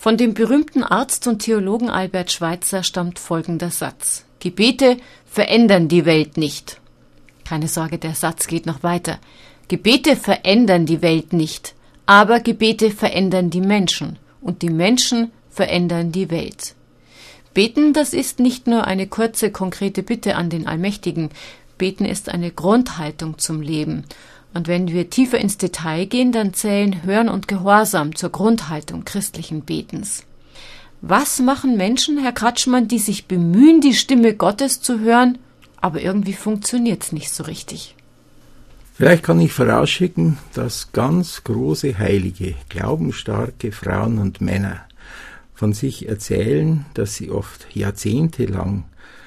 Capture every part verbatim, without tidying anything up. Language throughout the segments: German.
Von dem berühmten Arzt und Theologen Albert Schweitzer stammt folgender Satz: Gebete verändern die Welt nicht. Keine Sorge, der Satz geht noch weiter. Gebete verändern die Welt nicht, aber Gebete verändern die Menschen und die Menschen verändern die Welt. Beten, das ist nicht nur eine kurze, konkrete Bitte an den Allmächtigen. Beten ist eine Grundhaltung zum Leben. Und wenn wir tiefer ins Detail gehen, dann zählen Hören und Gehorsam zur Grundhaltung christlichen Betens. Was machen Menschen, Herr Kratschmann, die sich bemühen, die Stimme Gottes zu hören, aber irgendwie funktioniert es nicht so richtig? Vielleicht kann ich vorausschicken, dass ganz große Heilige, glaubensstarke Frauen und Männer von sich erzählen, dass sie oft jahrzehntelang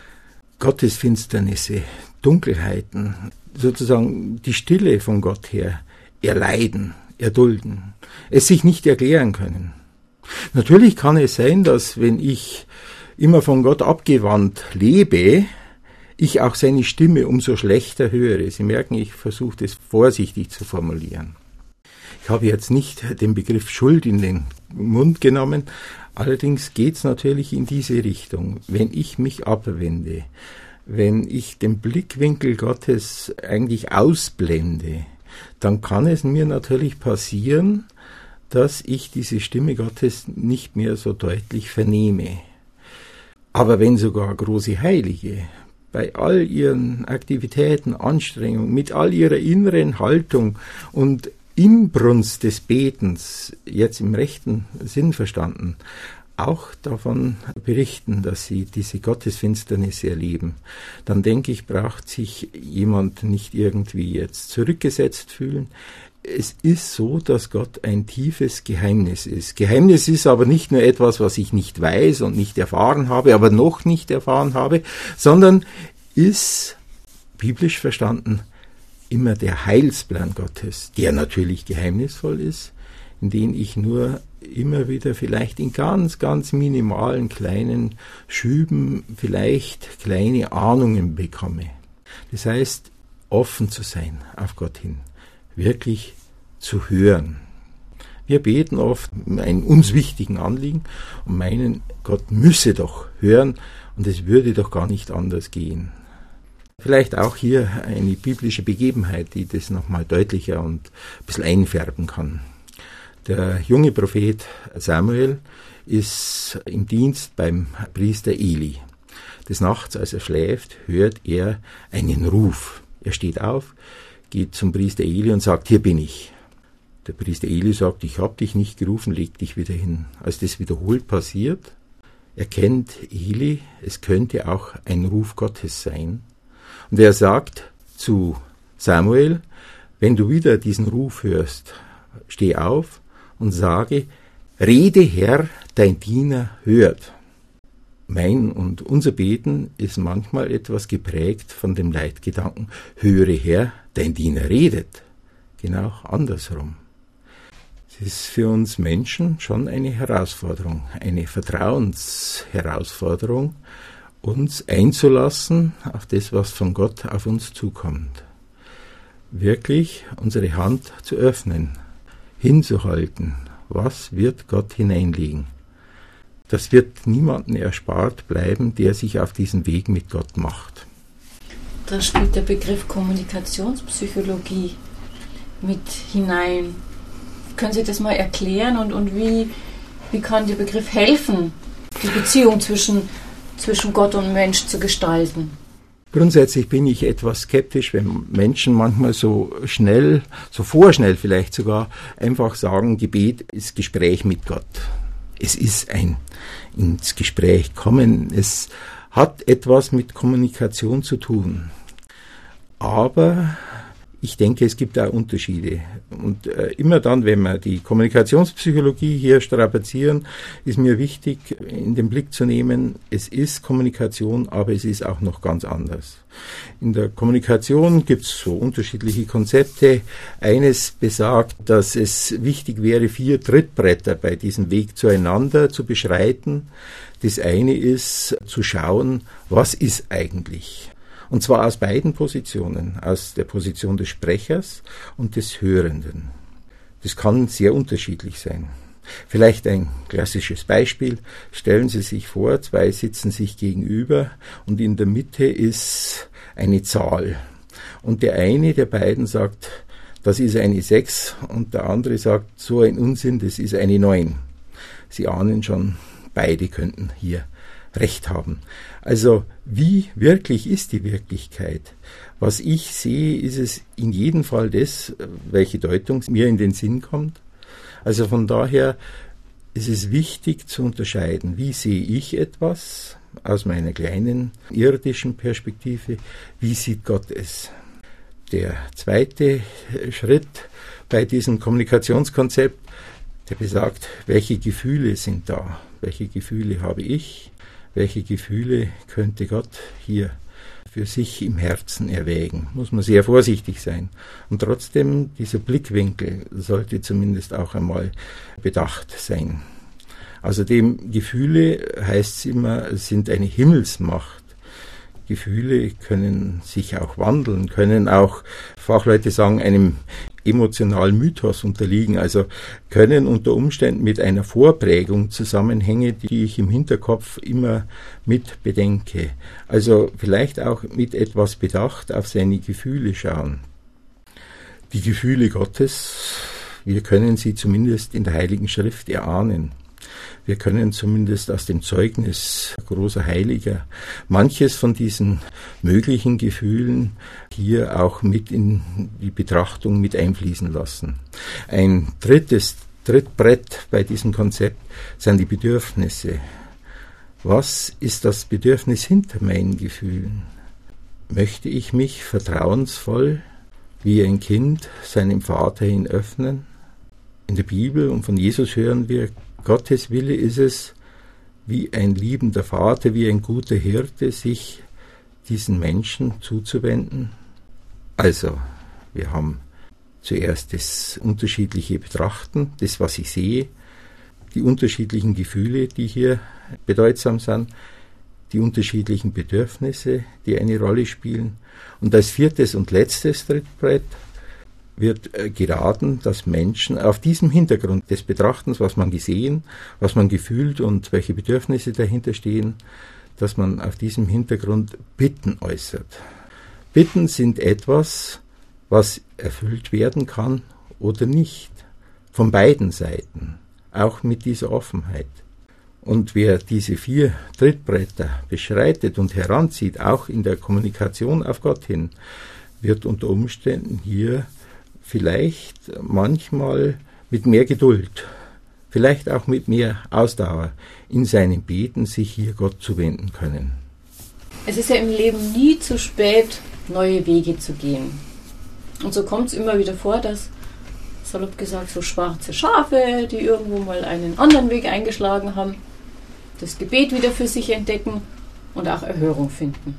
Gottesfinsternisse, Dunkelheiten, sozusagen die Stille von Gott her erleiden, erdulden, es sich nicht erklären können. Natürlich kann es sein, dass wenn ich immer von Gott abgewandt lebe, ich auch seine Stimme umso schlechter höre. Sie merken, ich versuche das vorsichtig zu formulieren. Ich habe jetzt nicht den Begriff Schuld in den Mund genommen, allerdings geht es natürlich in diese Richtung. Wenn ich mich abwende, wenn ich den Blickwinkel Gottes eigentlich ausblende, dann kann es mir natürlich passieren, dass ich diese Stimme Gottes nicht mehr so deutlich vernehme. Aber wenn sogar große Heilige bei all ihren Aktivitäten, Anstrengungen, mit all ihrer inneren Haltung und Inbrunst des Betens, jetzt im rechten Sinn verstanden, auch davon berichten, dass sie diese Gottesfinsternis erleben, dann denke ich, braucht sich jemand nicht irgendwie jetzt zurückgesetzt fühlen. Es ist so, dass Gott ein tiefes Geheimnis ist. Geheimnis ist aber nicht nur etwas, was ich nicht weiß und nicht erfahren habe, aber noch nicht erfahren habe, sondern ist, biblisch verstanden, immer der Heilsplan Gottes, der natürlich geheimnisvoll ist, in den ich nur immer wieder vielleicht in ganz, ganz minimalen kleinen Schüben vielleicht kleine Ahnungen bekomme. Das heißt, offen zu sein auf Gott hin, wirklich zu hören. Wir beten oft einen uns wichtigen Anliegen und meinen, Gott müsse doch hören und es würde doch gar nicht anders gehen. Vielleicht auch hier eine biblische Begebenheit, die das nochmal deutlicher und ein bisschen einfärben kann. Der junge Prophet Samuel ist im Dienst beim Priester Eli. Des Nachts, als er schläft, hört er einen Ruf. Er steht auf, geht zum Priester Eli und sagt, hier bin ich. Der Priester Eli sagt, ich habe dich nicht gerufen, leg dich wieder hin. Als das wiederholt passiert, erkennt Eli, es könnte auch ein Ruf Gottes sein. Und er sagt zu Samuel, wenn du wieder diesen Ruf hörst, steh auf und sage, rede Herr, dein Diener hört. Mein und unser Beten ist manchmal etwas geprägt von dem Leitgedanken, höre Herr, dein Diener redet. Genau andersrum. Es ist für uns Menschen schon eine Herausforderung, eine Vertrauensherausforderung, uns einzulassen auf das, was von Gott auf uns zukommt. Wirklich unsere Hand zu öffnen, hinzuhalten, was wird Gott hineinlegen. Das wird niemandem erspart bleiben, der sich auf diesen Weg mit Gott macht. Da spielt der Begriff Kommunikationspsychologie mit hinein. Können Sie das mal erklären und, und wie, wie kann der Begriff helfen, die Beziehung zwischen, zwischen Gott und Mensch zu gestalten? Grundsätzlich bin ich etwas skeptisch, wenn Menschen manchmal so schnell, so vorschnell vielleicht sogar, einfach sagen, Gebet ist Gespräch mit Gott. Es ist ein ins Gespräch kommen, es hat etwas mit Kommunikation zu tun. Aber ich denke, es gibt da Unterschiede. Und äh, immer dann, wenn wir die Kommunikationspsychologie hier strapazieren, ist mir wichtig, in den Blick zu nehmen, es ist Kommunikation, aber es ist auch noch ganz anders. In der Kommunikation gibt es so unterschiedliche Konzepte. Eines besagt, dass es wichtig wäre, vier Trittbretter bei diesem Weg zueinander zu beschreiten. Das eine ist, zu schauen, was ist eigentlich? Und zwar aus beiden Positionen, aus der Position des Sprechers und des Hörenden. Das kann sehr unterschiedlich sein. Vielleicht ein klassisches Beispiel. Stellen Sie sich vor, zwei sitzen sich gegenüber und in der Mitte ist eine Zahl. Und der eine der beiden sagt, das ist eine sechs und der andere sagt, so ein Unsinn, das ist eine neun. Sie ahnen schon, beide könnten hier Recht haben. Also wie wirklich ist die Wirklichkeit? Was ich sehe, ist es in jedem Fall das, welche Deutung mir in den Sinn kommt. Also von daher ist es wichtig zu unterscheiden, wie sehe ich etwas aus meiner kleinen irdischen Perspektive, wie sieht Gott es. Der zweite Schritt bei diesem Kommunikationskonzept, der besagt, welche Gefühle sind da, welche Gefühle habe ich, welche Gefühle könnte Gott hier für sich im Herzen erwägen. Muss man sehr vorsichtig sein. Und trotzdem, dieser Blickwinkel sollte zumindest auch einmal bedacht sein. Außerdem, Gefühle, heißt es immer, sind eine Himmelsmacht. Gefühle können sich auch wandeln, können auch, Fachleute sagen, einem emotionalen Mythos unterliegen, also können unter Umständen mit einer Vorprägung zusammenhängen, die ich im Hinterkopf immer mit bedenke. Also vielleicht auch mit etwas Bedacht auf seine Gefühle schauen. Die Gefühle Gottes, wir können sie zumindest in der Heiligen Schrift erahnen. Wir können zumindest aus dem Zeugnis großer Heiliger manches von diesen möglichen Gefühlen hier auch mit in die Betrachtung mit einfließen lassen. Ein drittes Trittbrett bei diesem Konzept sind die Bedürfnisse. Was ist das Bedürfnis hinter meinen Gefühlen? Möchte ich mich vertrauensvoll wie ein Kind seinem Vater hin öffnen? In der Bibel und von Jesus hören wir, Gottes Wille ist es, wie ein liebender Vater, wie ein guter Hirte, sich diesen Menschen zuzuwenden. Also, wir haben zuerst das unterschiedliche Betrachten, das, was ich sehe, die unterschiedlichen Gefühle, die hier bedeutsam sind, die unterschiedlichen Bedürfnisse, die eine Rolle spielen. Und als viertes und letztes Trittbrett wird geraten, dass Menschen auf diesem Hintergrund des Betrachtens, was man gesehen, was man gefühlt und welche Bedürfnisse dahinter stehen, dass man auf diesem Hintergrund Bitten äußert. Bitten sind etwas, was erfüllt werden kann oder nicht, von beiden Seiten, auch mit dieser Offenheit. Und wer diese vier Trittbretter beschreitet und heranzieht, auch in der Kommunikation auf Gott hin, wird unter Umständen hier vielleicht manchmal mit mehr Geduld, vielleicht auch mit mehr Ausdauer in seinem Beten sich hier Gott zuwenden können. Es ist ja im Leben nie zu spät, neue Wege zu gehen. Und so kommt es immer wieder vor, dass, salopp gesagt, so schwarze Schafe, die irgendwo mal einen anderen Weg eingeschlagen haben, das Gebet wieder für sich entdecken und auch Erhörung finden.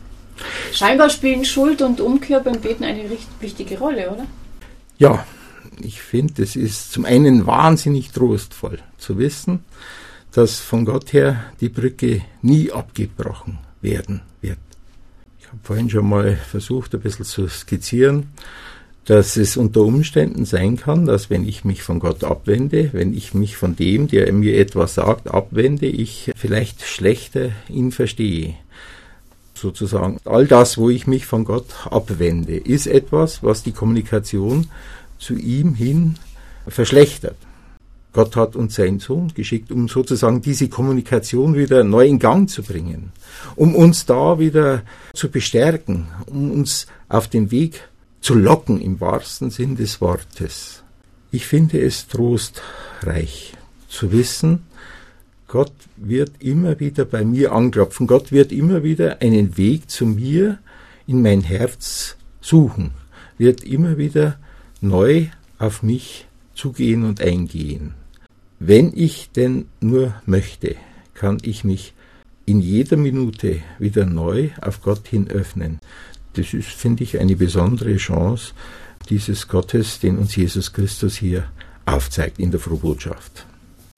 Scheinbar spielen Schuld und Umkehr beim Beten eine wichtige Rolle, oder? Ja, ich finde, es ist zum einen wahnsinnig trostvoll zu wissen, dass von Gott her die Brücke nie abgebrochen werden wird. Ich habe vorhin schon mal versucht, ein bisschen zu skizzieren, dass es unter Umständen sein kann, dass wenn ich mich von Gott abwende, wenn ich mich von dem, der mir etwas sagt, abwende, ich vielleicht schlechter ihn verstehe. Sozusagen, all das, wo ich mich von Gott abwende, ist etwas, was die Kommunikation zu ihm hin verschlechtert. Gott hat uns seinen Sohn geschickt, um sozusagen diese Kommunikation wieder neu in Gang zu bringen, um uns da wieder zu bestärken, um uns auf den Weg zu locken, im wahrsten Sinn des Wortes. Ich finde es trostreich zu wissen, Gott wird immer wieder bei mir anklopfen. Gott wird immer wieder einen Weg zu mir in mein Herz suchen, wird immer wieder neu auf mich zugehen und eingehen. Wenn ich denn nur möchte, kann ich mich in jeder Minute wieder neu auf Gott hin öffnen. Das ist, finde ich, eine besondere Chance dieses Gottes, den uns Jesus Christus hier aufzeigt in der Frohbotschaft.